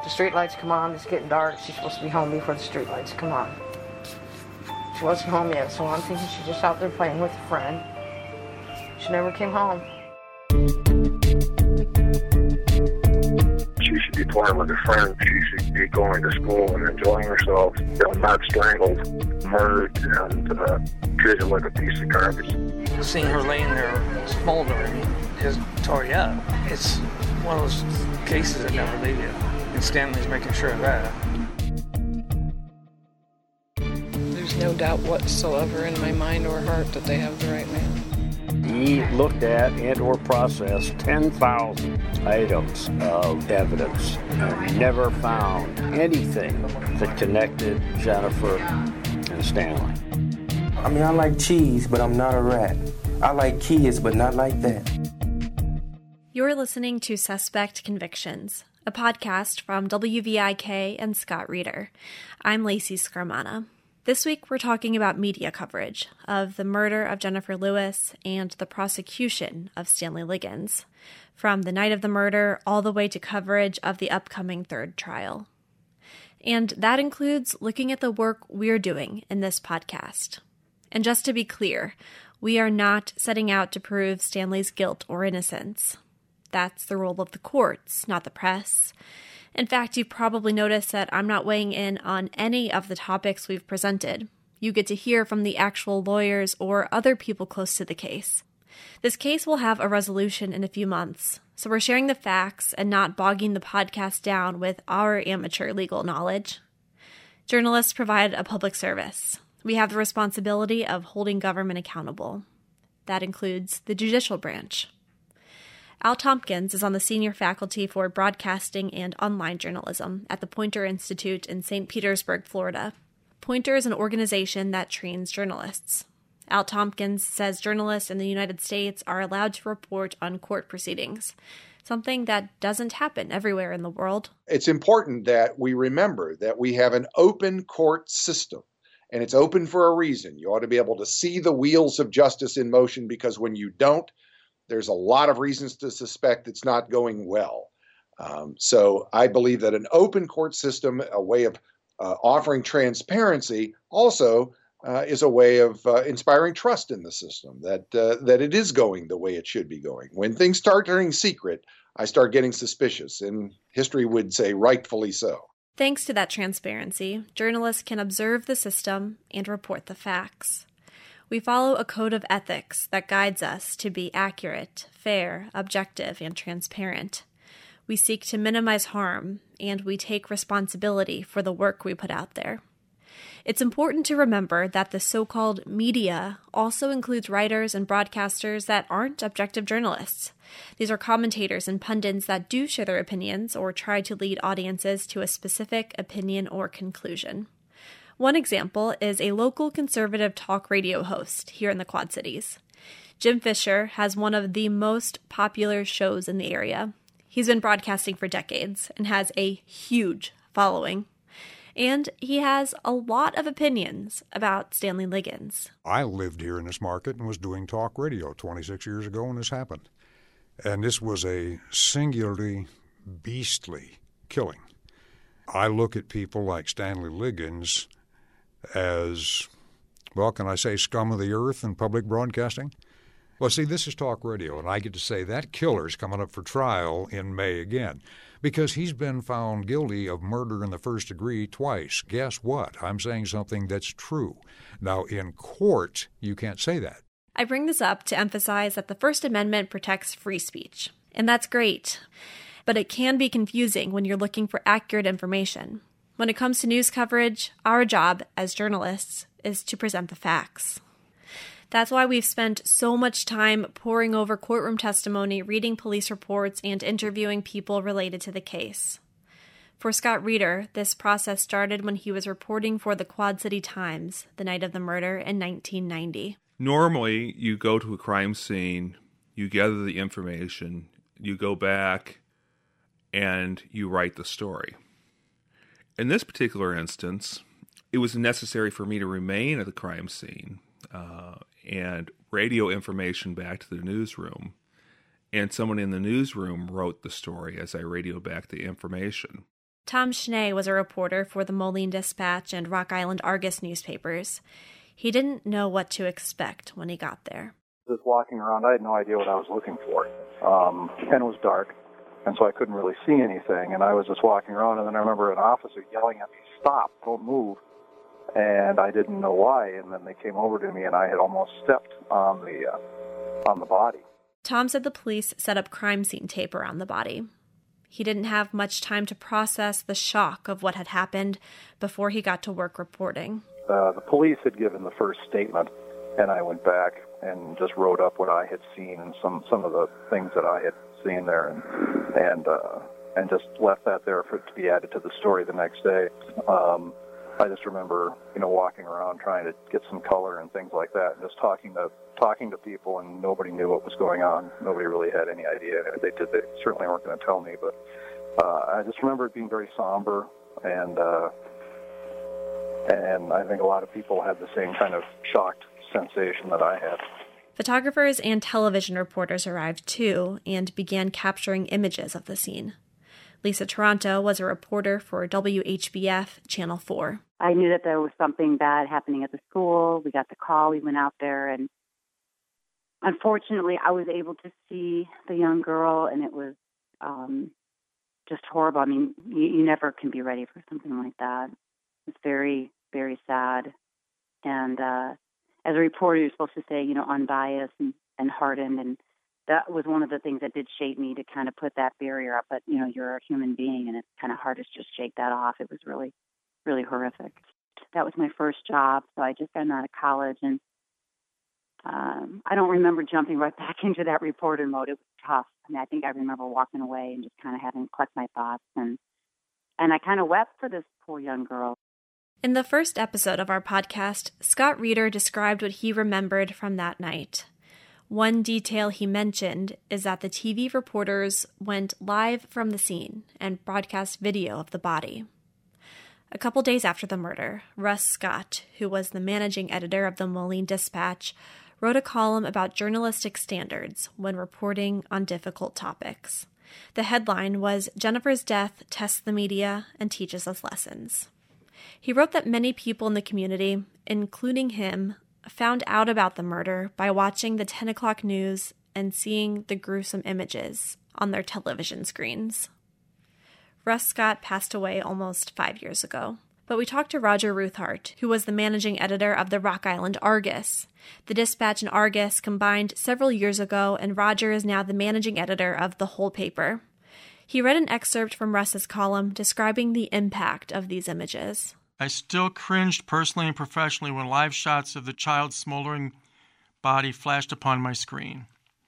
The street lights come on, it's getting dark. She's supposed to be home before the street lights come on. She wasn't home yet, so I'm thinking she's just out there playing with a friend. She never came home. She should be playing with her friend. She should be going to school and enjoying herself, not strangled, murdered, and treated like a piece of garbage. Seeing her laying there smoldering just tore you up. It's one of those cases that never leave you. And Stanley's making sure of that. There's no doubt whatsoever in my mind or heart that they have the right man. He looked at and or processed 10,000 items of evidence and never found anything that connected Jennifer and Stanley. I mean, I like cheese, but I'm not a rat. I like kids, but not like that. You're listening to Suspect Convictions, a podcast from WVIK and Scott Reeder. I'm Lacey Scarmana. This week, we're talking about media coverage of the murder of Jennifer Lewis and the prosecution of Stanley Liggins, from the night of the murder all the way to coverage of the upcoming third trial. And that includes looking at the work we're doing in this podcast. And just to be clear, we are not setting out to prove Stanley's guilt or innocence. That's the role of the courts, not the press. In fact, you've probably noticed that I'm not weighing in on any of the topics we've presented. You get to hear from the actual lawyers or other people close to the case. This case will have a resolution in a few months, so we're sharing the facts and not bogging the podcast down with our amateur legal knowledge. Journalists provide a public service. We have the responsibility of holding government accountable. That includes the judicial branch. Al Tompkins is on the senior faculty for broadcasting and online journalism at the Poynter Institute in St. Petersburg, Florida. Poynter is an organization that trains journalists. Al Tompkins says journalists in the United States are allowed to report on court proceedings, something that doesn't happen everywhere in the world. It's important that we remember that we have an open court system, and it's open for a reason. You ought to be able to see the wheels of justice in motion, because when you don't, there's a lot of reasons to suspect it's not going well. So I believe that an open court system, a way of offering transparency, also is a way of inspiring trust in the system, that it is going the way it should be going. When things start turning secret, I start getting suspicious, and history would say rightfully so. Thanks to that transparency, journalists can observe the system and report the facts. We follow a code of ethics that guides us to be accurate, fair, objective, and transparent. We seek to minimize harm, and we take responsibility for the work we put out there. It's important to remember that the so-called media also includes writers and broadcasters that aren't objective journalists. These are commentators and pundits that do share their opinions or try to lead audiences to a specific opinion or conclusion. One example is a local conservative talk radio host here in the Quad Cities. Jim Fisher has one of the most popular shows in the area. He's been broadcasting for decades and has a huge following. And he has a lot of opinions about Stanley Liggins. I lived here in this market and was doing talk radio 26 years ago when this happened. And this was a singularly beastly killing. I look at people like Stanley Liggins as, well, can I say scum of the earth in public broadcasting? Well, see, this is talk radio, and I get to say that killer's coming up for trial in May again, because he's been found guilty of murder in the first degree twice. Guess what? I'm saying something that's true. Now, in court, you can't say that. I bring this up to emphasize that the First Amendment protects free speech, and that's great. But it can be confusing when you're looking for accurate information. When it comes to news coverage, our job as journalists is to present the facts. That's why we've spent so much time poring over courtroom testimony, reading police reports, and interviewing people related to the case. For Scott Reeder, this process started when he was reporting for the Quad City Times the night of the murder in 1990. Normally, you go to a crime scene, you gather the information, you go back, and you write the story. In this particular instance, it was necessary for me to remain at the crime scene and radio information back to the newsroom. And someone in the newsroom wrote the story as I radioed back the information. Tom Schnee was a reporter for the Moline Dispatch and Rock Island Argus newspapers. He didn't know what to expect when he got there. Just walking around, I had no idea what I was looking for. And it was dark, and so I couldn't really see anything. And I was just walking around, and then I remember an officer yelling at me, "Stop, don't move." And I didn't know why, and then they came over to me, and I had almost stepped on the body. Tom said the police set up crime scene tape around the body. He didn't have much time to process the shock of what had happened before he got to work reporting. The police had given the first statement, and I went back and just wrote up what I had seen and some of the things that I had seen there, and just left that there for it to be added to the story the next day. I just remember, walking around trying to get some color and things like that, and just talking to people, and nobody knew what was going on. Nobody really had any idea. If they did, they certainly weren't going to tell me. But I just remember it being very somber, and I think a lot of people had the same kind of shocked sensation that I had. Photographers and television reporters arrived too and began capturing images of the scene. Lisa Taranto was a reporter for WHBF Channel 4. I knew that there was something bad happening at the school. We got the call. We went out there, and unfortunately, I was able to see the young girl, and it was just horrible. I mean, you never can be ready for something like that. It's very, very sad. And as a reporter, you're supposed to say, unbiased and hardened, and that was one of the things that did shape me to kind of put that barrier up. But, you're a human being, and it's kind of hard to just shake that off. It was really, really horrific. That was my first job, so I just got out of college, and I don't remember jumping right back into that reporter mode. It was tough. I think I remember walking away and just kind of having to collect my thoughts, and I kind of wept for this poor young girl. In the first episode of our podcast, Scott Reeder described what he remembered from that night. One detail he mentioned is that the TV reporters went live from the scene and broadcast video of the body. A couple days after the murder, Russ Scott, who was the managing editor of the Moline Dispatch, wrote a column about journalistic standards when reporting on difficult topics. The headline was, "Jennifer's Death Tests the Media and Teaches Us Lessons." He wrote that many people in the community, including him, found out about the murder by watching the 10 o'clock news and seeing the gruesome images on their television screens. Russ Scott passed away almost 5 years ago, but we talked to Roger Ruthart, who was the managing editor of the Rock Island Argus. The Dispatch and Argus combined several years ago, and Roger is now the managing editor of the whole paper. He read an excerpt from Russ's column describing the impact of these images. I still cringed personally and professionally when live shots of the child's smoldering body flashed upon my screen.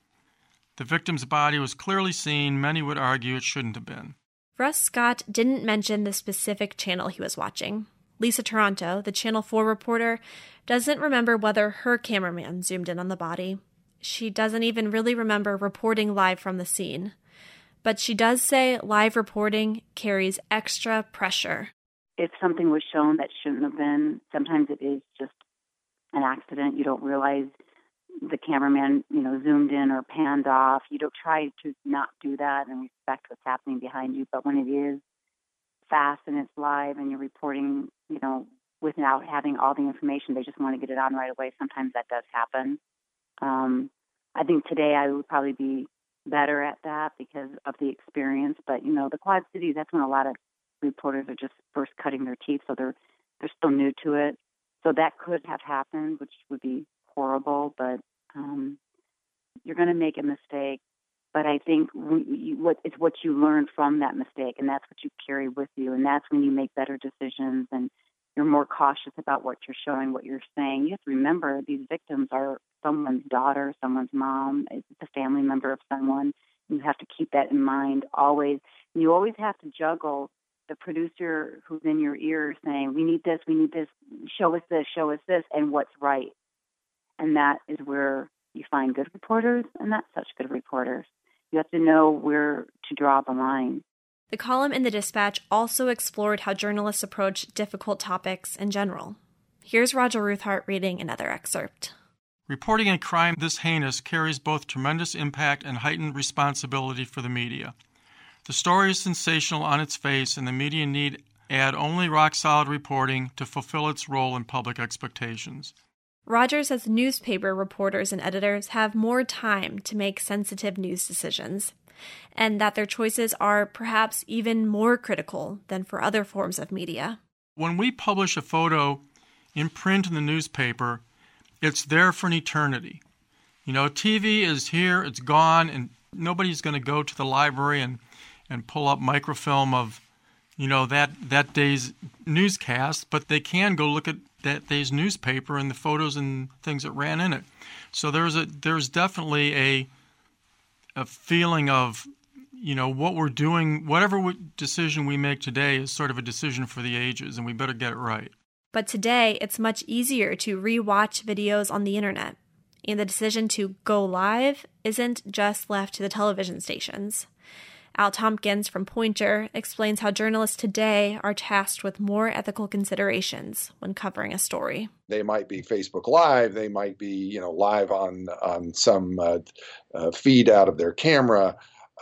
The victim's body was clearly seen. Many would argue it shouldn't have been. Russ Scott didn't mention the specific channel he was watching. Lisa Taranto, the Channel 4 reporter, doesn't remember whether her cameraman zoomed in on the body. She doesn't even really remember reporting live from the scene. But she does say live reporting carries extra pressure. If something was shown that shouldn't have been, sometimes it is just an accident. You don't realize the cameraman, zoomed in or panned off. You don't try to not do that and respect what's happening behind you. But when it is fast and it's live and you're reporting, without having all the information, they just want to get it on right away. Sometimes that does happen. I think today I would probably be better at that because of the experience. But, the Quad Cities, that's when a lot of reporters are just first cutting their teeth, so they're still new to it. So that could have happened, which would be horrible, but you're going to make a mistake. But I think it's what you learn from that mistake, and that's what you carry with you, and that's when you make better decisions, and you're more cautious about what you're showing, what you're saying. You have to remember these victims are someone's daughter, someone's mom, it's a family member of someone. You have to keep that in mind always. And you always have to juggle the producer who's in your ear saying, we need this, show us this, and what's right. And that is where you find good reporters and not such good reporters. You have to know where to draw the line. The column in the Dispatch also explored how journalists approach difficult topics in general. Here's Roger Ruthart reading another excerpt. Reporting a crime this heinous carries both tremendous impact and heightened responsibility for the media. The story is sensational on its face, and the media need add only rock-solid reporting to fulfill its role in public expectations. Rogers says newspaper reporters and editors have more time to make sensitive news decisions, and that their choices are perhaps even more critical than for other forms of media. When we publish a photo in print in the newspaper, it's there for an eternity. TV is here, it's gone, and nobody's going to go to the library and pull up microfilm of, that day's newscast, but they can go look at that day's newspaper and the photos and things that ran in it. So there's definitely a feeling of, what we're doing, whatever decision we make today is sort of a decision for the ages, and we better get it right. But today, it's much easier to re-watch videos on the internet, and the decision to go live isn't just left to the television stations. Al Tompkins from Poynter explains how journalists today are tasked with more ethical considerations when covering a story. They might be Facebook Live. They might be, live on some feed out of their camera.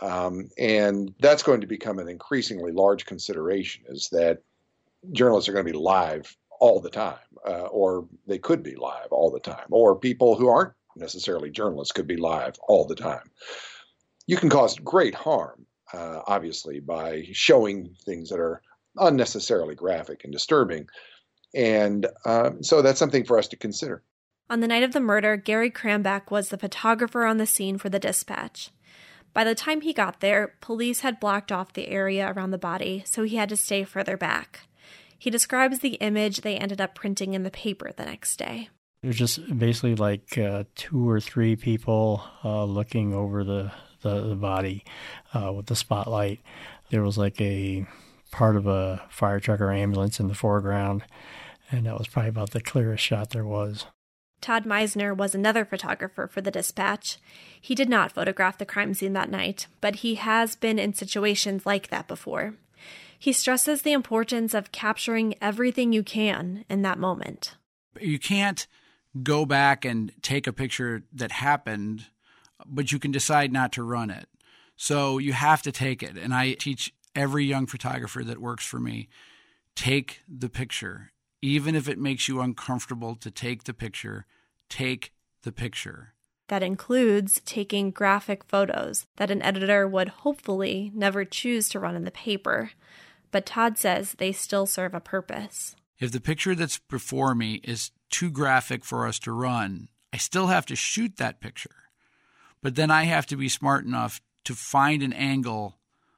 And that's going to become an increasingly large consideration, is that journalists are going to be live all the time, or they could be live all the time, or people who aren't necessarily journalists could be live all the time. You can cause great harm, obviously, by showing things that are unnecessarily graphic and disturbing. And so that's something for us to consider. On the night of the murder, Gary Cramback was the photographer on the scene for the Dispatch. By the time he got there, police had blocked off the area around the body, so he had to stay further back. He describes the image they ended up printing in the paper the next day. It was just basically like 2 or 3 people looking over the body with the spotlight. There was like a part of a fire truck or ambulance in the foreground, and that was probably about the clearest shot there was. Todd Meisner was another photographer for the Dispatch. He did not photograph the crime scene that night, but he has been in situations like that before. He stresses the importance of capturing everything you can in that moment. You can't go back and take a picture that happened, but you can decide not to run it. So you have to take it. And I teach every young photographer that works for me, take the picture. Even if it makes you uncomfortable to take the picture, take the picture. That includes taking graphic photos that an editor would hopefully never choose to run in the paper. But Todd says they still serve a purpose. If the picture that's before me is too graphic for us to run, I still have to shoot that picture. But then I have to be smart enough to find an angle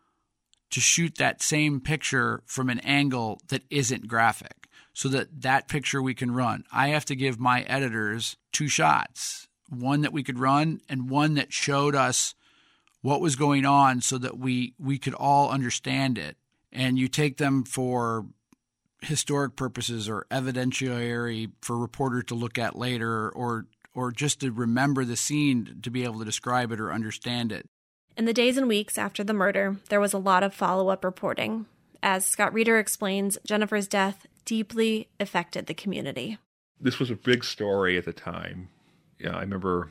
to shoot that same picture from an angle that isn't graphic, so that picture we can run. I have to give my editors 2 shots, one that we could run and one that showed us what was going on so that we could all understand it. And you take them for historic purposes or evidentiary for a reporter to look at later, or just to remember the scene to be able to describe it or understand it. In the days and weeks after the murder, there was a lot of follow-up reporting. As Scott Reeder explains, Jennifer's death deeply affected the community. This was a big story at the time. I remember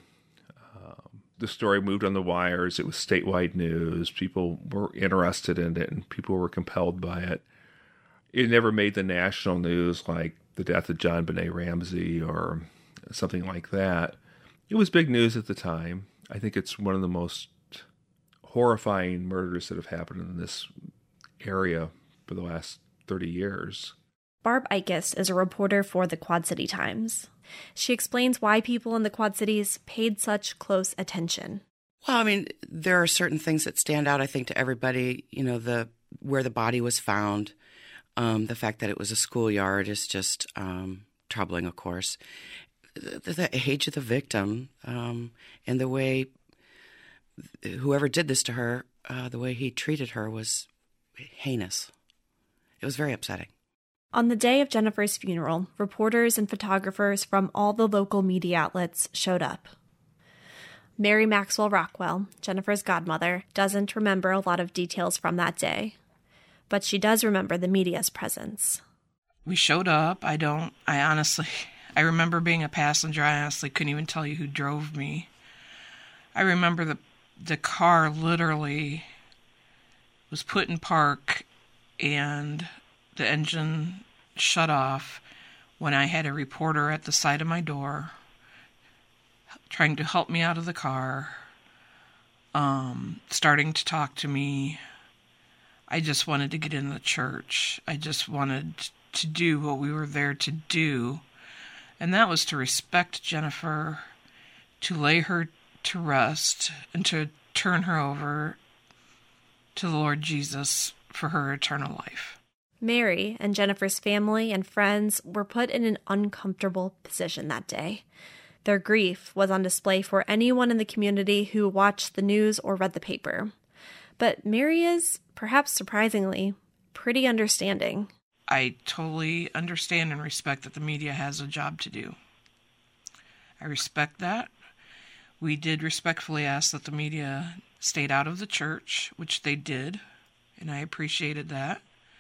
the story moved on the wires. It was statewide news. People were interested in it, and people were compelled by it. It never made the national news like the death of John Benet Ramsey or something like that. It was big news at the time. I think it's one of the most horrifying murders that have happened in this area for the last 30 years. Barb Ickes is a reporter for the Quad City Times. She explains why people in the Quad Cities paid such close attention. Well, there are certain things that stand out, I think, to everybody. Where the body was found, the fact that it was a schoolyard is just troubling, of course. The age of the victim, and the way whoever did this to her, the way he treated her was heinous. It was very upsetting. On the day of Jennifer's funeral, reporters and photographers from all the local media outlets showed up. Mary Maxwell Rockwell, Jennifer's godmother, doesn't remember a lot of details from that day, but she does remember the media's presence. We showed up. I remember being a passenger. I honestly couldn't even tell you who drove me. I remember the car literally was put in park and the engine shut off when I had a reporter at the side of my door trying to help me out of the car, starting to talk to me. I just wanted to get in the church. I just wanted to do what we were there to do, and that was to respect Jennifer, to lay her to rest, and to turn her over to the Lord Jesus for her eternal life. Mary and Jennifer's family and friends were put in an uncomfortable position that day. Their grief was on display for anyone in the community who watched the news or read the paper. But Mary is, perhaps surprisingly, pretty understanding. I totally understand and respect that the media has a job to do. I respect that. We did respectfully ask that the media stayed out of the church, which they did, and I appreciated that.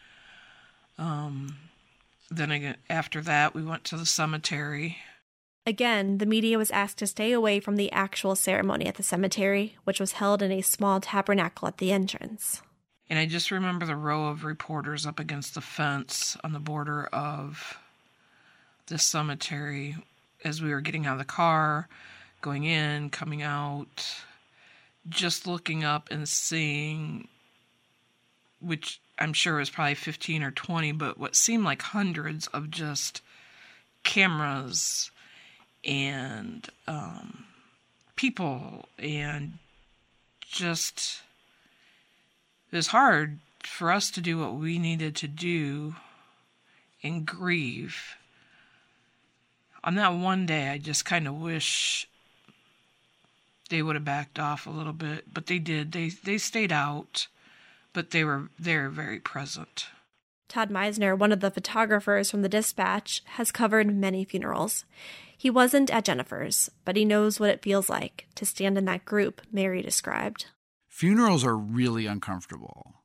Then again, after that, we went to the cemetery. Again, the media was asked to stay away from the actual ceremony at the cemetery, which was held in a small tabernacle at the entrance. And I just remember the row of reporters up against the fence on the border of the cemetery as we were getting out of the car, going in, coming out, just looking up and seeing, which I'm sure was probably 15 or 20, but what seemed like hundreds of just cameras and people, and just, it was hard for us to do what we needed to do and grieve. On that one day, I just kind of wish they would have backed off a little bit, but they did. They stayed out, but they were very present. Todd Meisner, one of the photographers from the Dispatch, has covered many funerals. He wasn't at Jennifer's, but he knows what it feels like to stand in that group Mary described. Funerals are really uncomfortable.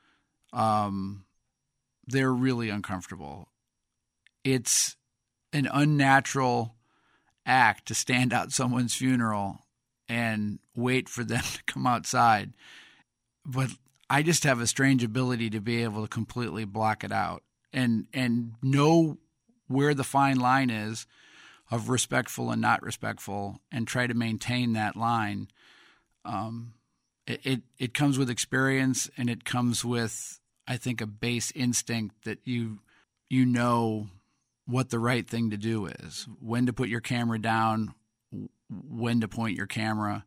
They're really uncomfortable. It's an unnatural act to stand out someone's funeral and wait for them to come outside. But I just have a strange ability to be able to completely block it out and know where the fine line is of respectful and not respectful, and try to maintain that line. It comes with experience, and it comes with, I think, a base instinct that you know what the right thing to do is, when to put your camera down, when to point your camera.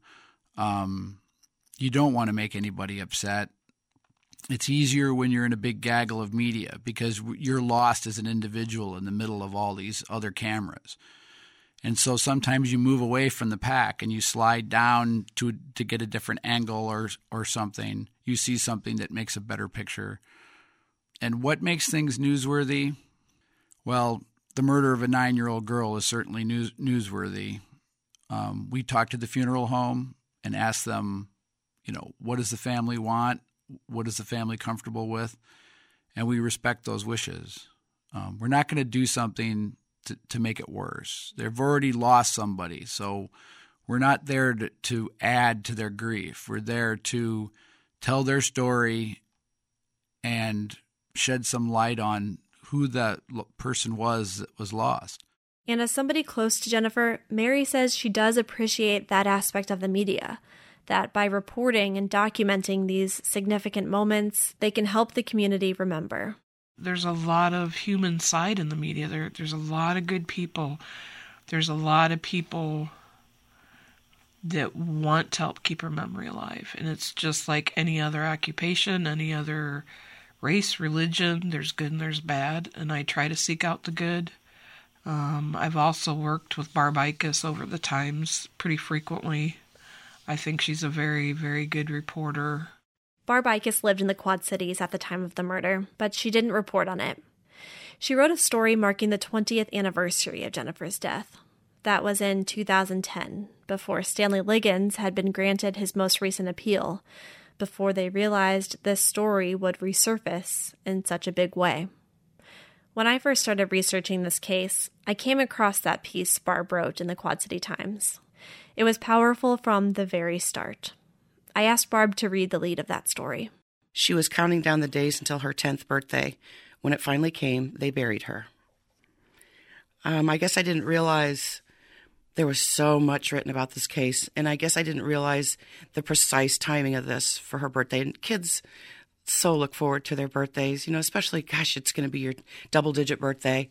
You don't want to make anybody upset. It's easier when you're in a big gaggle of media because you're lost as an individual in the middle of all these other cameras. And so sometimes you move away from the pack and you slide down to get a different angle or something. You see something that makes a better picture. And what makes things newsworthy? Well, the murder of a 9-year-old girl is certainly newsworthy. We talked to the funeral home and asked them, what does the family want? What is the family comfortable with? And we respect those wishes. We're not going to do something to make it worse. They've already lost somebody, so we're not there to add to their grief. We're there to tell their story and shed some light on who that person was that was lost. And as somebody close to Jennifer, Mary says she does appreciate that aspect of the media, that by reporting and documenting these significant moments, they can help the community remember. There's a lot of human side in the media. There's a lot of good people. There's a lot of people that want to help keep her memory alive. And it's just like any other occupation, any other race, religion. There's good and there's bad, and I try to seek out the good. I've also worked with Barb Ickes over the times pretty frequently. I think she's a very, very good reporter. Barb Ickes lived in the Quad Cities at the time of the murder, but she didn't report on it. She wrote a story marking the 20th anniversary of Jennifer's death. That was in 2010, before Stanley Liggins had been granted his most recent appeal, before they realized this story would resurface in such a big way. When I first started researching this case, I came across that piece Barb wrote in the Quad City Times. It was powerful from the very start. I asked Barb to read the lead of that story. She was counting down the days until her 10th birthday. When it finally came, they buried her. I guess I didn't realize there was so much written about this case, and I guess I didn't realize the precise timing of this for her birthday. And kids so look forward to their birthdays, especially, gosh, it's going to be your double-digit birthday.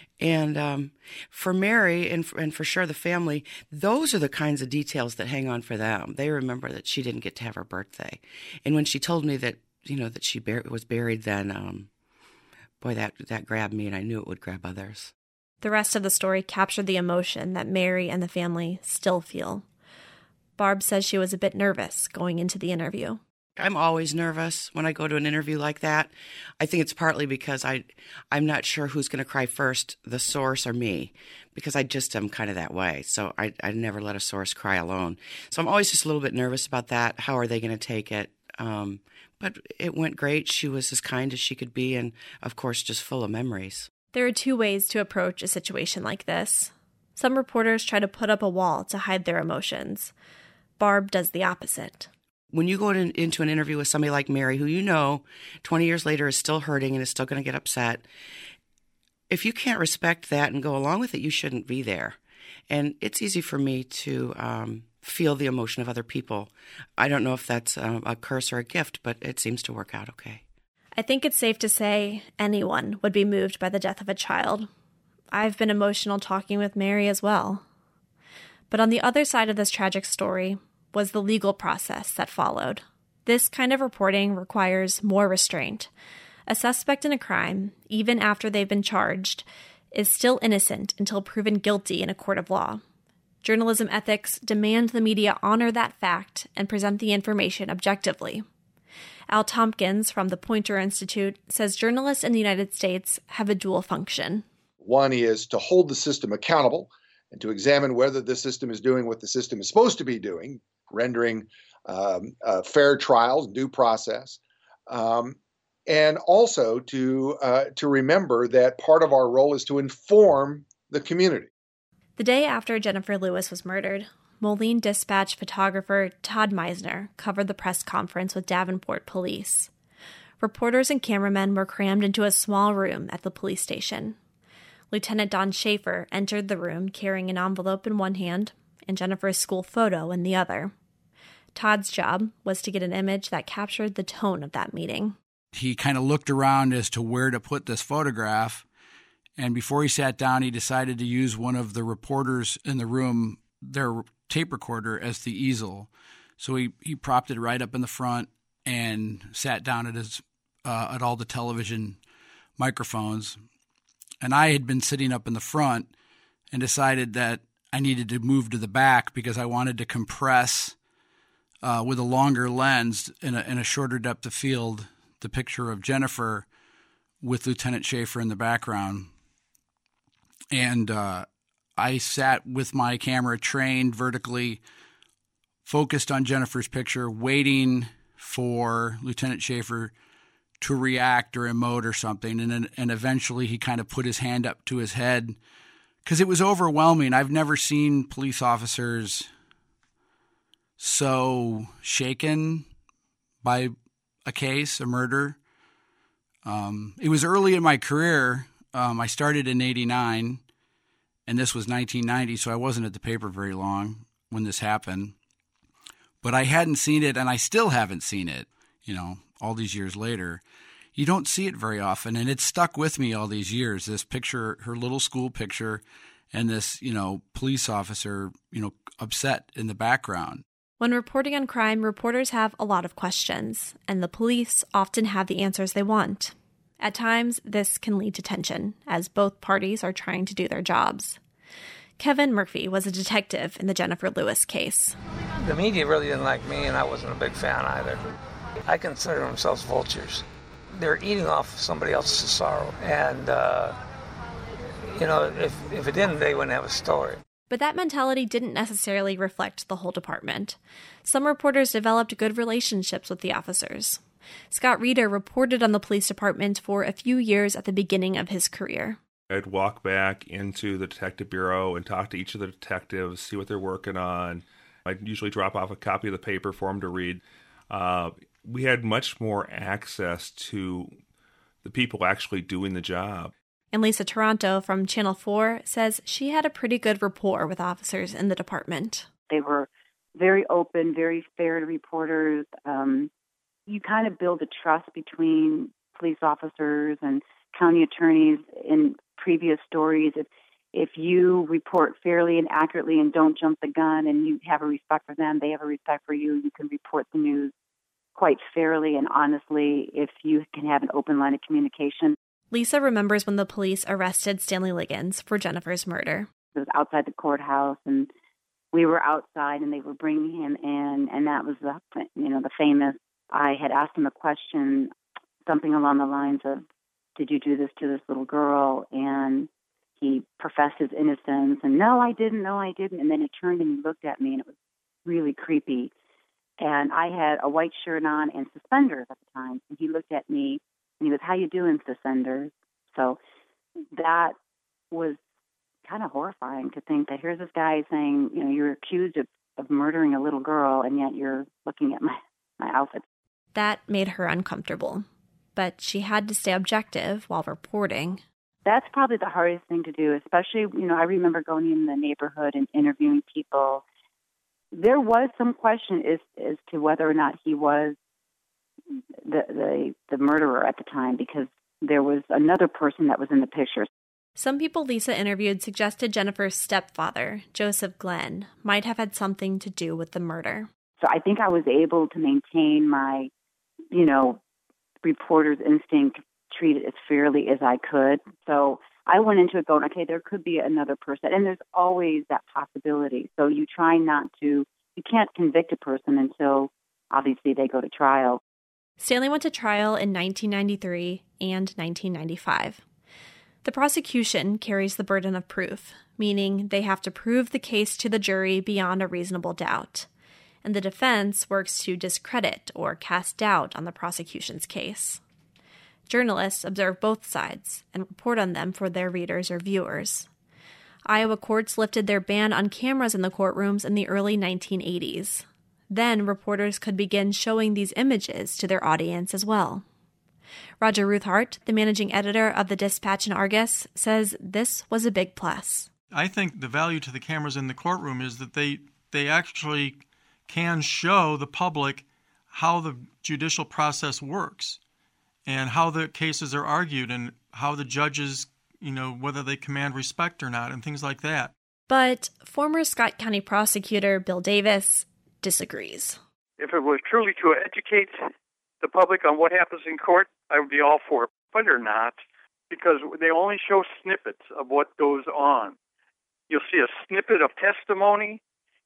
And for Mary and for sure the family, those are the kinds of details that hang on for them. They remember that she didn't get to have her birthday. And when she told me that, that she was buried then, boy, that grabbed me, and I knew it would grab others. The rest of the story captured the emotion that Mary and the family still feel. Barb says she was a bit nervous going into the interview. I'm always nervous when I go to an interview like that. I think it's partly because I'm not sure who's going to cry first, the source or me, because I just am kind of that way. So I never let a source cry alone. So I'm always just a little bit nervous about that. How are they going to take it? But it went great. She was as kind as she could be, and, of course, just full of memories. There are two ways to approach a situation like this. Some reporters try to put up a wall to hide their emotions. Barb does the opposite. When you go into an interview with somebody like Mary, who 20 years later is still hurting and is still going to get upset, if you can't respect that and go along with it, you shouldn't be there. And it's easy for me to feel the emotion of other people. I don't know if that's a curse or a gift, but it seems to work out okay. I think it's safe to say anyone would be moved by the death of a child. I've been emotional talking with Mary as well. But on the other side of this tragic story was the legal process that followed. This kind of reporting requires more restraint. A suspect in a crime, even after they've been charged, is still innocent until proven guilty in a court of law. Journalism ethics demand the media honor that fact and present the information objectively. Al Tompkins from the Poynter Institute says journalists in the United States have a dual function. One is to hold the system accountable and to examine whether the system is doing what the system is supposed to be doing, rendering fair trials, due process, and also to remember that part of our role is to inform the community. The day after Jennifer Lewis was murdered, Moline Dispatch photographer Todd Meisner covered the press conference with Davenport police. Reporters and cameramen were crammed into a small room at the police station. Lieutenant Don Schaefer entered the room carrying an envelope in one hand and Jennifer's school photo in the other. Todd's job was to get an image that captured the tone of that meeting. He kind of looked around as to where to put this photograph, and before he sat down, he decided to use one of the reporters in the room, their tape recorder, as the easel. So he propped it right up in the front and sat down at all the television microphones. And I had been sitting up in the front and decided that I needed to move to the back because I wanted to compress with a longer lens in a shorter depth of field the picture of Jennifer with Lieutenant Schaefer in the background. And I sat with my camera trained vertically, focused on Jennifer's picture, waiting for Lieutenant Schaefer to react or emote or something. And eventually he kind of put his hand up to his head because it was overwhelming. I've never seen police officers so shaken by a case, a murder. It was early in my career. I started in 1989, and this was 1990, so I wasn't at the paper very long when this happened. But I hadn't seen it, and I still haven't seen it, all these years later. You don't see it very often, and it stuck with me all these years, this picture, her little school picture, and this, police officer, upset in the background. When reporting on crime, reporters have a lot of questions, and the police often have the answers they want. At times, this can lead to tension, as both parties are trying to do their jobs. Kevin Murphy was a detective in the Jennifer Lewis case. The media really didn't like me, and I wasn't a big fan either. I consider themselves vultures. They're eating off somebody else's sorrow, and, if it didn't, they wouldn't have a story. But that mentality didn't necessarily reflect the whole department. Some reporters developed good relationships with the officers. Scott Reeder reported on the police department for a few years at the beginning of his career. I'd walk back into the detective bureau and talk to each of the detectives, see what they're working on. I'd usually drop off a copy of the paper for them to read. we had much more access to the people actually doing the job. And Lisa Taranto from Channel 4 says she had a pretty good rapport with officers in the department. They were very open, very fair to reporters. You kind of build a trust between police officers and county attorneys in previous stories. If you report fairly and accurately and don't jump the gun and you have a respect for them, they have a respect for you, you can report the news quite fairly and honestly if you can have an open line of communication. Lisa remembers when the police arrested Stanley Liggins for Jennifer's murder. It was outside the courthouse, and we were outside, and they were bringing him in, and that was the famous. I had asked him a question, something along the lines of, "Did you do this to this little girl?" And he professed his innocence, and "No, I didn't. No, I didn't." And then he turned and he looked at me, and it was really creepy. And I had a white shirt on and suspenders at the time, and he looked at me. And he goes, "How you doing, suspenders?" So that was kind of horrifying to think that here's this guy saying, you're accused of murdering a little girl, and yet you're looking at my outfit. That made her uncomfortable, but she had to stay objective while reporting. That's probably the hardest thing to do, especially, I remember going in the neighborhood and interviewing people. There was some question as to whether or not he was the murderer at the time, because there was another person that was in the picture. Some people Lisa interviewed suggested Jennifer's stepfather, Joseph Glenn, might have had something to do with the murder. So I think I was able to maintain my, reporter's instinct, treat it as fairly as I could. So I went into it going, okay, there could be another person, and there's always that possibility. So you try you can't convict a person until obviously they go to trial. Stanley went to trial in 1993 and 1995. The prosecution carries the burden of proof, meaning they have to prove the case to the jury beyond a reasonable doubt. And the defense works to discredit or cast doubt on the prosecution's case. Journalists observe both sides and report on them for their readers or viewers. Iowa courts lifted their ban on cameras in the courtrooms in the early 1980s. Then reporters could begin showing these images to their audience as well. Roger Ruthhart, the managing editor of the Dispatch and Argus, says this was a big plus. I think the value to the cameras in the courtroom is that they actually can show the public how the judicial process works and how the cases are argued and how the judges, whether they command respect or not and things like that. But former Scott County prosecutor Bill Davis disagrees. If it was truly to educate the public on what happens in court, I would be all for it. But they're not, because they only show snippets of what goes on. You'll see a snippet of testimony,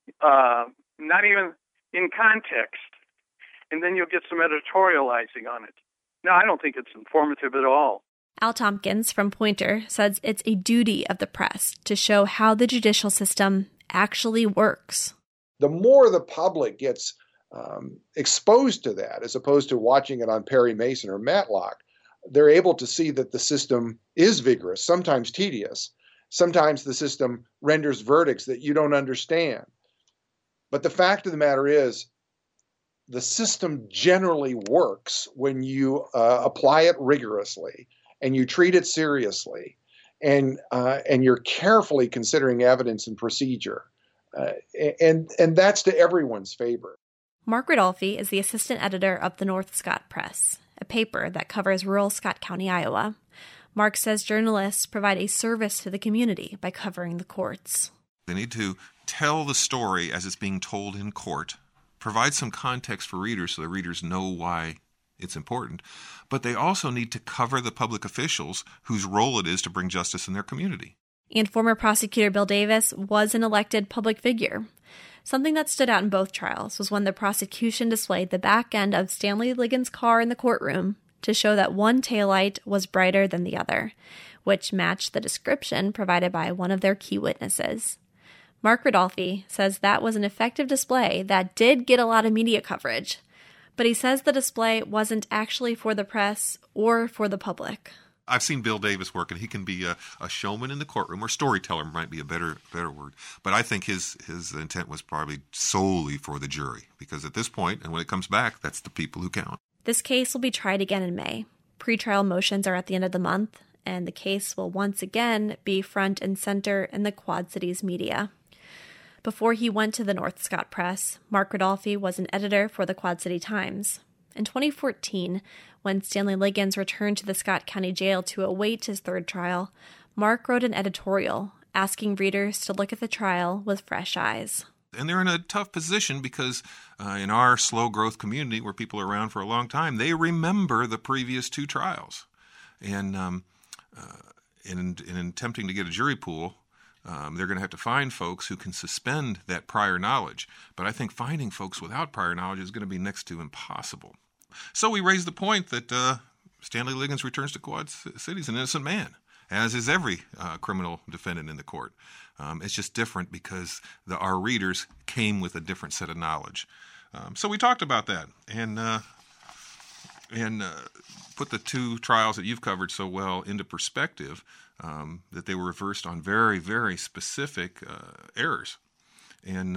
not even in context, and then you'll get some editorializing on it. No, I don't think it's informative at all. Al Tompkins from Poynter says it's a duty of the press to show how the judicial system actually works. The more the public gets exposed to that, as opposed to watching it on Perry Mason or Matlock, they're able to see that the system is vigorous, sometimes tedious. Sometimes the system renders verdicts that you don't understand. But the fact of the matter is, the system generally works when you apply it rigorously and you treat it seriously, and you're carefully considering evidence and procedure. And that's to everyone's favor. Mark Rodolfi is the assistant editor of the North Scott Press, a paper that covers rural Scott County, Iowa. Mark says journalists provide a service to the community by covering the courts. They need to tell the story as it's being told in court, provide some context for readers so the readers know why it's important, but they also need to cover the public officials whose role it is to bring justice in their community. And former prosecutor Bill Davis was an elected public figure. Something that stood out in both trials was when the prosecution displayed the back end of Stanley Liggins' car in the courtroom to show that one taillight was brighter than the other, which matched the description provided by one of their key witnesses. Mark Rodolfi says that was an effective display that did get a lot of media coverage, but he says the display wasn't actually for the press or for the public. I've seen Bill Davis work, and he can be a showman in the courtroom, or storyteller might be a better word. But I think his intent was probably solely for the jury, because at this point, and when it comes back, that's the people who count. This case will be tried again in May. Pretrial motions are at the end of the month, and the case will once again be front and center in the Quad Cities media. Before he went to the North Scott Press, Mark Rodolphe was an editor for the Quad City Times. In 2014, when Stanley Liggins returned to the Scott County Jail to await his third trial, Mark wrote an editorial asking readers to look at the trial with fresh eyes. And they're in a tough position because in our slow growth community where people are around for a long time, they remember the previous two trials. And in attempting to get a jury pool, they're going to have to find folks who can suspend that prior knowledge. But I think finding folks without prior knowledge is going to be next to impossible. So we raised the point that Stanley Liggins returns to Quad Cities an innocent man, as is every criminal defendant in the court. It's just different because our readers came with a different set of knowledge. So we talked about that and put the two trials that you've covered so well into perspective, that they were reversed on very, very specific errors, and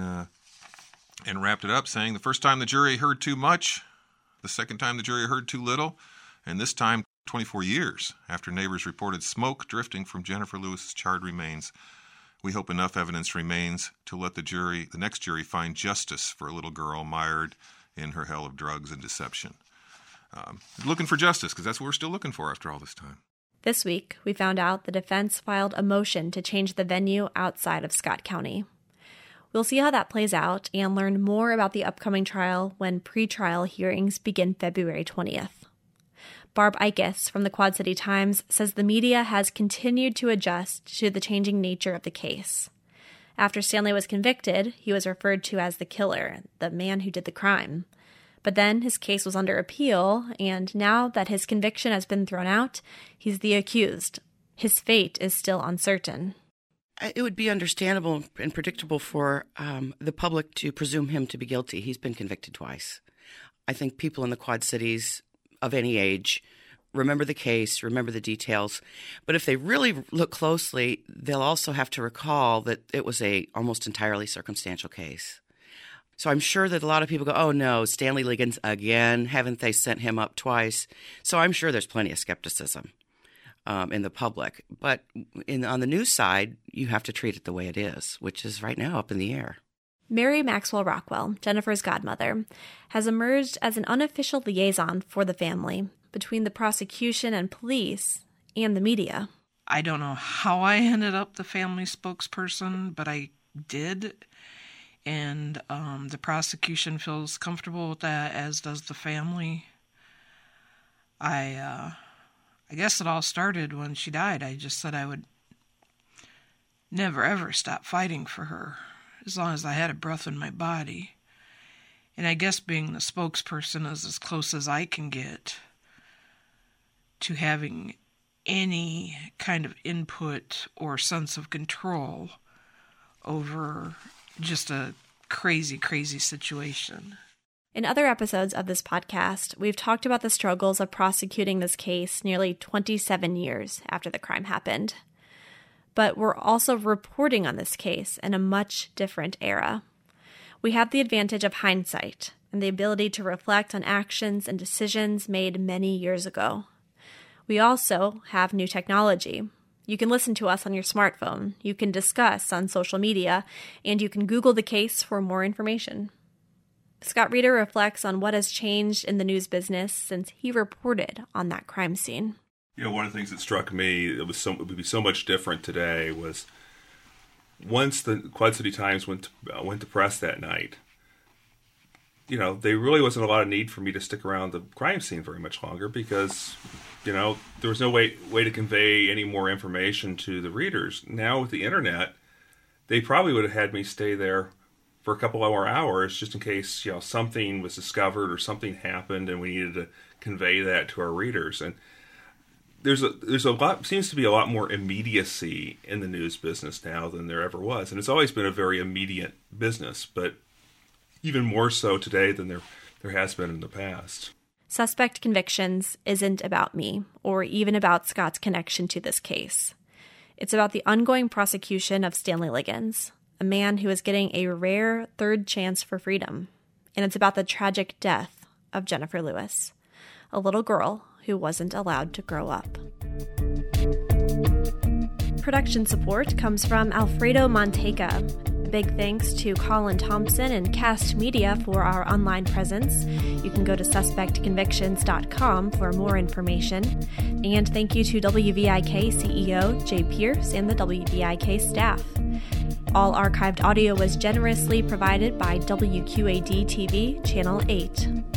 wrapped it up saying the first time the jury heard too much, the second time the jury heard too little, and this time 24 years after neighbors reported smoke drifting from Jennifer Lewis's charred remains, we hope enough evidence remains to let the next jury find justice for a little girl mired in her hell of drugs and deception. Looking for justice, because that's what we're still looking for after all this time. This week, we found out the defense filed a motion to change the venue outside of Scott County. We'll see how that plays out and learn more about the upcoming trial when pretrial hearings begin February 20th. Barb Ikes from the Quad City Times says the media has continued to adjust to the changing nature of the case. After Stanley was convicted, he was referred to as the killer, the man who did the crime. But then his case was under appeal, and now that his conviction has been thrown out, he's the accused. His fate is still uncertain. It would be understandable and predictable for the public to presume him to be guilty. He's been convicted twice. I think people in the Quad Cities of any age remember the case, remember the details. But if they really look closely, they'll also have to recall that it was a almost entirely circumstantial case. So I'm sure that a lot of people go, oh no, Stanley Liggins again, haven't they sent him up twice? So I'm sure there's plenty of skepticism in the public. But on the news side, you have to treat it the way it is, which is right now up in the air. Mary Maxwell Rockwell, Jennifer's godmother, has emerged as an unofficial liaison for the family between the prosecution and police and the media. I don't know how I ended up the family spokesperson, but I did. And the prosecution feels comfortable with that, as does the family. I guess it all started when she died. I just said I would never, ever stop fighting for her as long as I had a breath in my body. And I guess being the spokesperson is as close as I can get to having any kind of input or sense of control over just a crazy, crazy situation. In other episodes of this podcast, we've talked about the struggles of prosecuting this case nearly 27 years after the crime happened. But we're also reporting on this case in a much different era. We have the advantage of hindsight and the ability to reflect on actions and decisions made many years ago. We also have new technology. You can listen to us on your smartphone, you can discuss on social media, and you can Google the case for more information. Scott Reeder reflects on what has changed in the news business since he reported on that crime scene. You know, one of the things that struck me, it would be so much different today, was once the Quad City Times went to press that night, you know, there really wasn't a lot of need for me to stick around the crime scene very much longer because, you know, there was no way to convey any more information to the readers. Now with the internet, they probably would have had me stay there for a couple more hours just in case, you know, something was discovered or something happened and we needed to convey that to our readers. And there's a lot, seems to be a lot more immediacy in the news business now than there ever was. And it's always been a very immediate business, but even more so today than there has been in the past. Suspect Convictions isn't about me, or even about Scott's connection to this case. It's about the ongoing prosecution of Stanley Liggins, a man who is getting a rare third chance for freedom. And it's about the tragic death of Jennifer Lewis, a little girl who wasn't allowed to grow up. Production support comes from Alfredo Manteca. Big thanks to Colin Thompson and Cast Media for our online presence. You can go to suspectconvictions.com for more information. And thank you to WVIK CEO Jay Pierce and the WVIK staff. All archived audio was generously provided by WQAD-TV Channel 8.